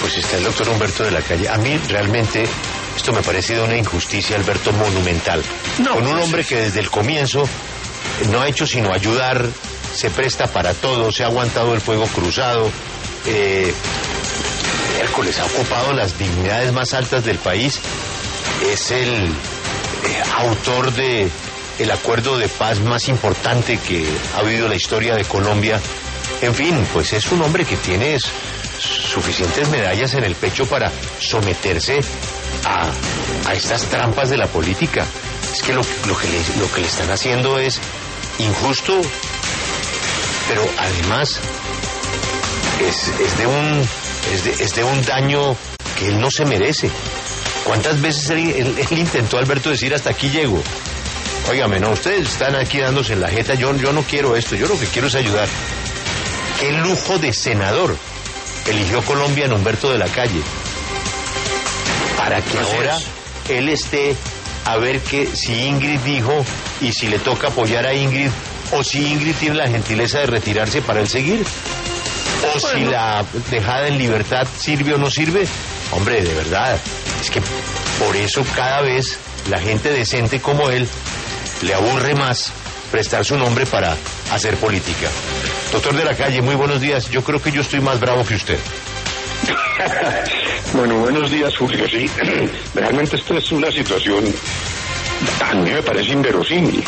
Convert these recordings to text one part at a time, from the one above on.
pues está el doctor Humberto de la Calle. A mí realmente esto me parece de una injusticia, Alberto, monumental. No, con un hombre que desde el comienzo no ha hecho sino ayudar, se presta para todo, se ha aguantado el fuego cruzado, Hércules ha ocupado las dignidades más altas del país, es el autor de el acuerdo de paz más importante que ha habido la historia de Colombia. En fin, pues es un hombre que tiene suficientes medallas en el pecho para someterse a estas trampas de la política. Es que lo que le están haciendo es injusto, pero además es de un daño que él no se merece. ¿Cuántas veces él intentó, Alberto, decir hasta aquí llego? Óigame, no, ustedes están aquí dándose en la jeta, yo no quiero esto, yo lo que quiero es ayudar. ¿Qué lujo de senador eligió Colombia en Humberto de la Calle? Para que ahora él esté a ver que si Ingrid dijo y si le toca apoyar a Ingrid, o si Ingrid tiene la gentileza de retirarse para él seguir, o si la dejada en libertad sirve o no sirve. Hombre, de verdad, es que por eso cada vez la gente decente como él le aburre más prestar su nombre para hacer política. Doctor de la Calle, muy buenos días. Yo creo que yo estoy más bravo que usted. Bueno, buenos días, Julio. Sí, realmente esto es una situación, a mí me parece inverosímil.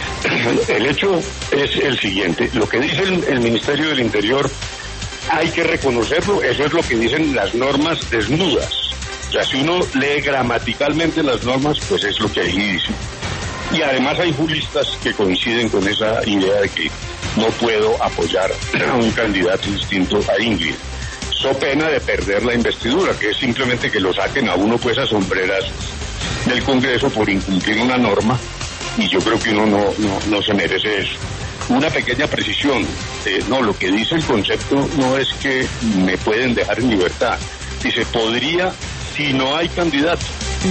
El hecho es el siguiente: lo que dice el Ministerio del Interior hay que reconocerlo, eso es lo que dicen las normas desnudas. O sea, si uno lee gramaticalmente las normas, pues es lo que ahí dice. Y además hay juristas que coinciden con esa idea de que no puedo apoyar a un candidato distinto a Ingrid, so pena de perder la investidura, que es simplemente que lo saquen a uno pues a sombreras del Congreso por incumplir una norma, y yo creo que uno no se merece eso. Una pequeña precisión, no, lo que dice el concepto no es que me pueden dejar en libertad, dice podría si no hay candidato.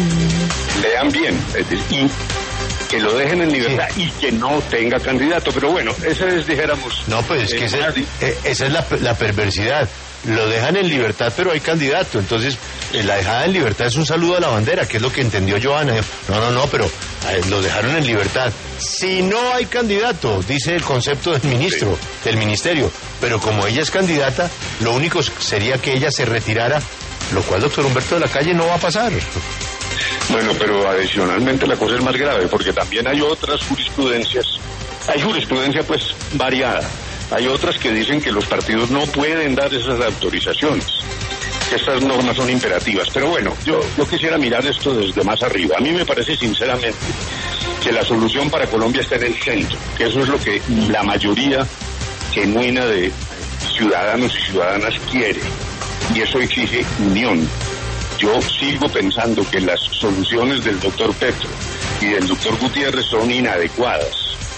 Lean bien, es decir, que lo dejen en libertad, sí, y que no tenga candidato. Pero bueno, esa es, dijéramos... No, pues es que esa es la perversidad. Lo dejan en libertad, pero hay candidato. Entonces, la dejada en libertad es un saludo a la bandera, que es lo que entendió Johanna. No, pero lo dejaron en libertad. Si no hay candidato, dice el concepto del ministro, sí, del ministerio. Pero como ella es candidata, lo único sería que ella se retirara, lo cual, doctor Humberto de la Calle, no va a pasar. Bueno, pero adicionalmente la cosa es más grave, porque también hay otras jurisprudencias. Hay jurisprudencia pues variada. Hay otras que dicen que los partidos no pueden dar esas autorizaciones, que estas normas son imperativas. Pero bueno, yo quisiera mirar esto desde más arriba. A mí me parece sinceramente que la solución para Colombia está en el centro, que eso es lo que la mayoría genuina de ciudadanos y ciudadanas quiere, y eso exige unión. Yo sigo pensando que las soluciones del doctor Petro y del doctor Gutiérrez son inadecuadas.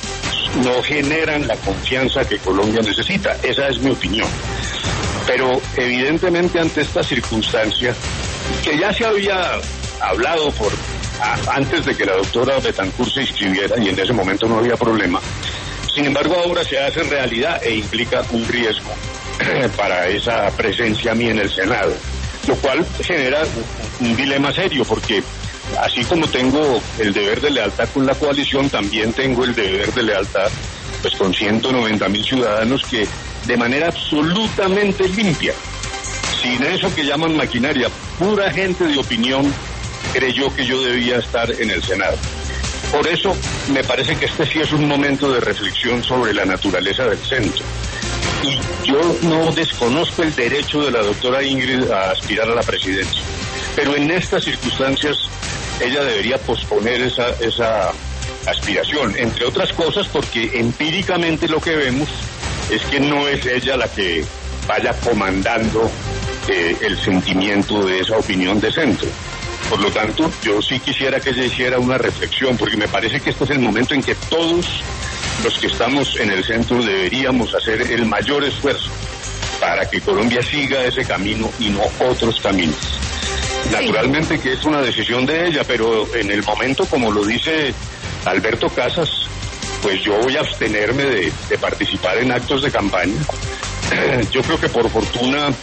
No generan la confianza que Colombia necesita. Esa es mi opinión. Pero evidentemente ante esta circunstancia, que ya se había hablado antes de que la doctora Betancourt se inscribiera, y en ese momento no había problema, sin embargo ahora se hace realidad e implica un riesgo para esa presencia mía en el Senado, lo cual genera un dilema serio, porque así como tengo el deber de lealtad con la coalición, también tengo el deber de lealtad pues con 190,000 ciudadanos que de manera absolutamente limpia, sin eso que llaman maquinaria, pura gente de opinión, creyó que yo debía estar en el Senado. Por eso me parece que este sí es un momento de reflexión sobre la naturaleza del centro. Y yo no desconozco el derecho de la doctora Ingrid a aspirar a la presidencia, pero en estas circunstancias ella debería posponer esa aspiración, entre otras cosas porque empíricamente lo que vemos es que no es ella la que vaya comandando el sentimiento de esa opinión de centro. Por lo tanto, yo sí quisiera que ella hiciera una reflexión, porque me parece que este es el momento en que todos los que estamos en el centro deberíamos hacer el mayor esfuerzo para que Colombia siga ese camino y no otros caminos. Naturalmente que es una decisión de ella, pero en el momento, como lo dice Alberto Casas, pues yo voy a abstenerme de participar en actos de campaña. Yo creo que por fortuna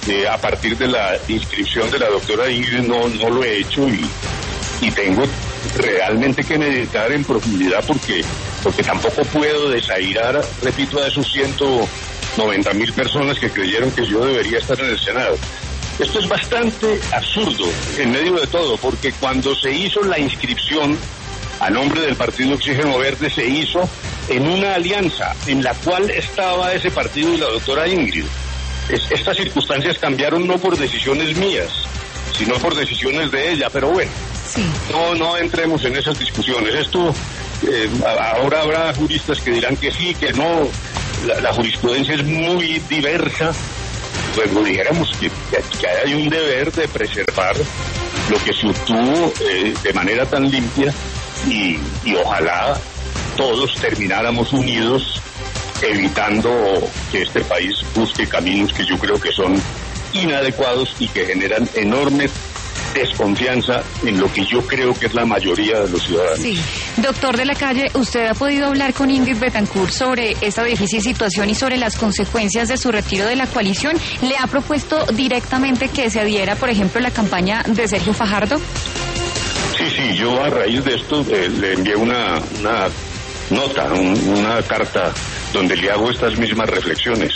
a partir de la inscripción de la doctora Ingrid no lo he hecho y tengo realmente que meditar en profundidad porque tampoco puedo desairar, repito, a esos 190.000 personas que creyeron que yo debería estar en el Senado. Esto es bastante absurdo en medio de todo, porque cuando se hizo la inscripción a nombre del Partido Oxígeno Verde, se hizo en una alianza en la cual estaba ese partido y la doctora Ingrid. Estas circunstancias cambiaron no por decisiones mías, sino por decisiones de ella, pero bueno, sí. No entremos en esas discusiones. Esto, ahora habrá juristas que dirán que sí, que no, la jurisprudencia es muy diversa. Luego dijéramos que hay un deber de preservar lo que se obtuvo de manera tan limpia y ojalá todos termináramos unidos evitando que este país busque caminos que yo creo que son inadecuados y que generan enorme desconfianza en lo que yo creo que es la mayoría de los ciudadanos. Sí. Doctor de la Calle, ¿usted ha podido hablar con Ingrid Betancourt sobre esta difícil situación y sobre las consecuencias de su retiro de la coalición? ¿Le ha propuesto directamente que se adhiera, por ejemplo, a la campaña de Sergio Fajardo? Sí, yo a raíz de esto le envié una nota, una carta donde le hago estas mismas reflexiones.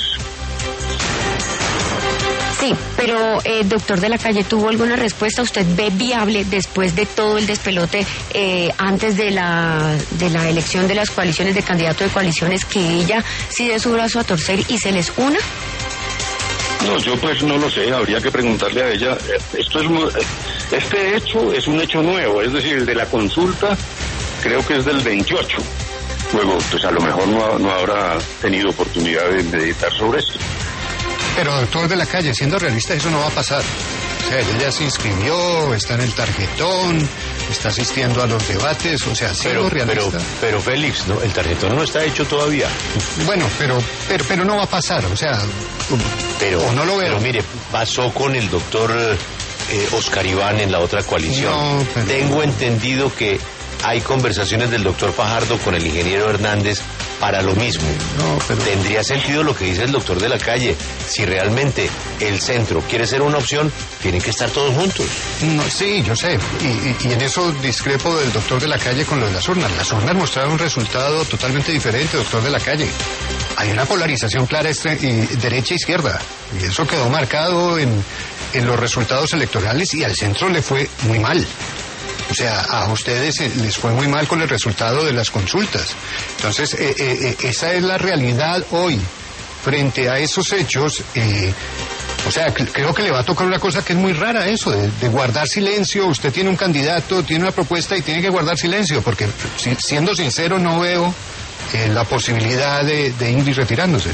Sí, pero doctor de la Calle, ¿tuvo alguna respuesta? ¿Usted ve viable después de todo el despelote antes de la elección de las coaliciones, de candidato de coaliciones, que ella sí dé su brazo a torcer y se les una? No, yo pues no lo sé, habría que preguntarle a ella. Este hecho es un hecho nuevo, es decir, el de la consulta creo que es del 28. Luego, pues a lo mejor no habrá tenido oportunidad de meditar sobre esto. Pero doctor de la Calle, siendo realista, eso no va a pasar. O sea, ella ya se inscribió, está en el tarjetón, está asistiendo a los debates, o sea, siendo realista. Pero Félix, no, el tarjetón no está hecho todavía. Bueno, pero no va a pasar, o sea, o no lo veo. Pero mire, pasó con el doctor Oscar Iván en la otra coalición. No, pero... Tengo entendido que hay conversaciones del doctor Fajardo con el ingeniero Hernández para lo mismo. No, pero... Tendría sentido lo que dice el doctor de la Calle. Si realmente el centro quiere ser una opción, tienen que estar todos juntos. No, sí, yo sé. Y en eso discrepo del doctor de la Calle con lo de las urnas. Las urnas mostraron un resultado totalmente diferente, doctor de la Calle. Hay una polarización clara derecha e izquierda. Y eso quedó marcado en los resultados electorales y al centro le fue muy mal. O sea, a ustedes les fue muy mal con el resultado de las consultas. Entonces, esa es la realidad hoy. Frente a esos hechos, o sea, creo que le va a tocar una cosa que es muy rara, eso, de guardar silencio. Usted tiene un candidato, tiene una propuesta y tiene que guardar silencio, porque siendo sincero no veo la posibilidad de Ingrid retirándose.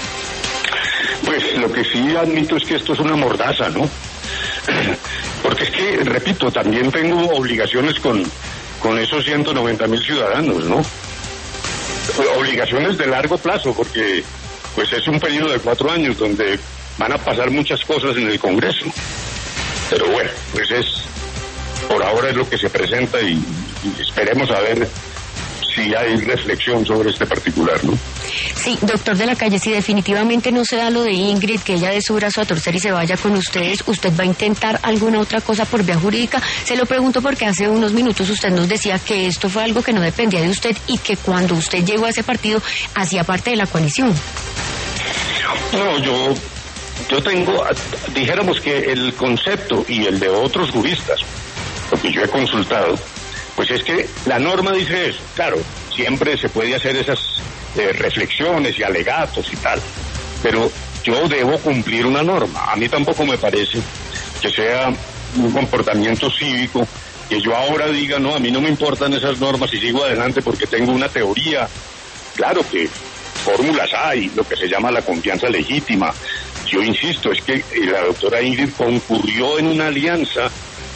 Pues lo que sí admito es que esto es una mordaza, ¿no? Porque es que, repito, también tengo obligaciones con esos 190.000 ciudadanos, ¿no? Obligaciones de largo plazo, porque pues es un periodo de 4 años donde van a pasar muchas cosas en el Congreso. Pero bueno, pues por ahora es lo que se presenta y esperemos a ver si hay reflexión sobre este particular, ¿no? Sí, doctor de la Calle, si definitivamente no se da lo de Ingrid, que ella dé su brazo a torcer y se vaya con ustedes, ¿usted va a intentar alguna otra cosa por vía jurídica? Se lo pregunto porque hace unos minutos usted nos decía que esto fue algo que no dependía de usted y que cuando usted llegó a ese partido hacía parte de la coalición. No, yo tengo, dijéramos que el concepto y el de otros juristas, lo que yo he consultado, pues es que la norma dice eso. Claro, siempre se puede hacer esas reflexiones y alegatos y tal, pero yo debo cumplir una norma. A mí tampoco me parece que sea un comportamiento cívico que yo ahora diga, no, a mí no me importan esas normas y sigo adelante porque tengo una teoría. Claro que fórmulas hay, lo que se llama la confianza legítima. Yo insisto, es que la doctora Ingrid concurrió en una alianza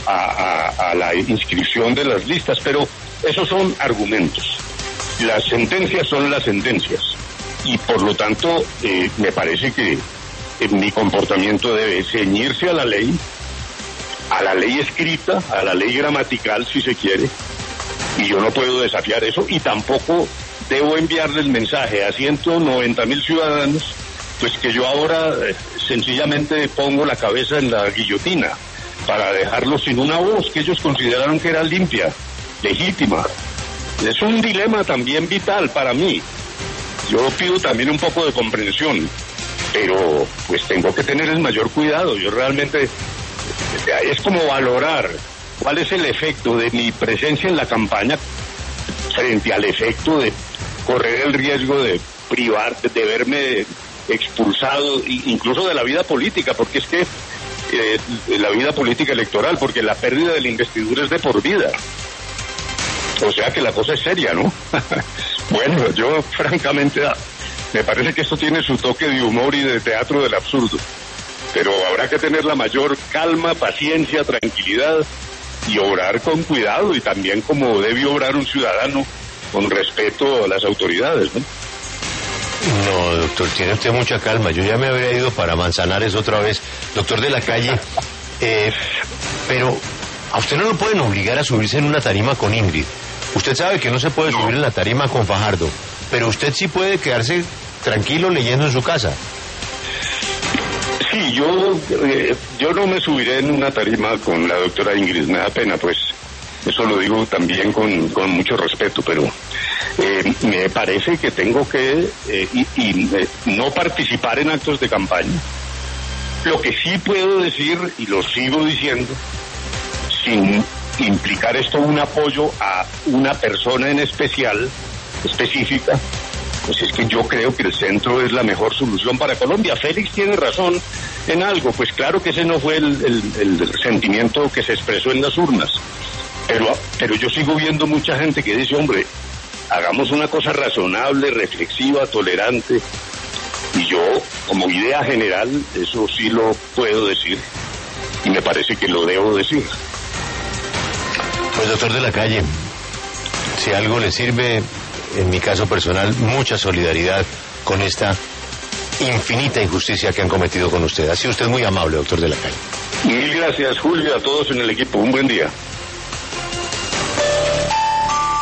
a la inscripción de las listas, pero esos son argumentos. Las sentencias son las sentencias y por lo tanto me parece que mi comportamiento debe ceñirse a la ley escrita, a la ley gramatical si se quiere, y yo no puedo desafiar eso y tampoco debo enviarle el mensaje a 190.000 ciudadanos pues que yo ahora sencillamente pongo la cabeza en la guillotina para dejarlos sin una voz que ellos consideraron que era limpia, legítima. Es un dilema también vital para mí. Yo pido también un poco de comprensión, pero pues tengo que tener el mayor cuidado. Yo realmente, es como valorar cuál es el efecto de mi presencia en la campaña frente al efecto de correr el riesgo de privar, de verme expulsado incluso de la vida política, porque es que la vida política electoral, porque la pérdida de la investidura es de por vida. O sea que la cosa es seria, ¿no? Bueno, yo francamente me parece que esto tiene su toque de humor y de teatro del absurdo, pero habrá que tener la mayor calma, paciencia, tranquilidad y obrar con cuidado, y también como debe obrar un ciudadano, con respeto a las autoridades, ¿no? No, doctor, tiene usted mucha calma. Yo ya me habría ido para Manzanares otra vez. Doctor de la Calle, pero a usted no lo pueden obligar a subirse en una tarima con Ingrid. Usted sabe que no se puede subir en la tarima con Fajardo, pero usted sí puede quedarse tranquilo leyendo en su casa. Sí, yo no me subiré en una tarima con la doctora Ingrid, me da pena, pues eso lo digo también con mucho respeto, pero me parece que tengo que no participar en actos de campaña. Lo que sí puedo decir, y lo sigo diciendo, sin implicar esto un apoyo a una persona en específica, pues es que yo creo que el centro es la mejor solución para Colombia. Félix tiene razón en algo, pues claro que ese no fue el sentimiento que se expresó en las urnas, pero yo sigo viendo mucha gente que dice, hombre, hagamos una cosa razonable, reflexiva, tolerante, y yo, como idea general, eso sí lo puedo decir, y me parece que lo debo decir. Pues doctor de la Calle, si algo le sirve, en mi caso personal, mucha solidaridad con esta infinita injusticia que han cometido con usted. Ha sido usted muy amable, doctor de la Calle. Mil gracias, Julio, a todos en el equipo. Un buen día.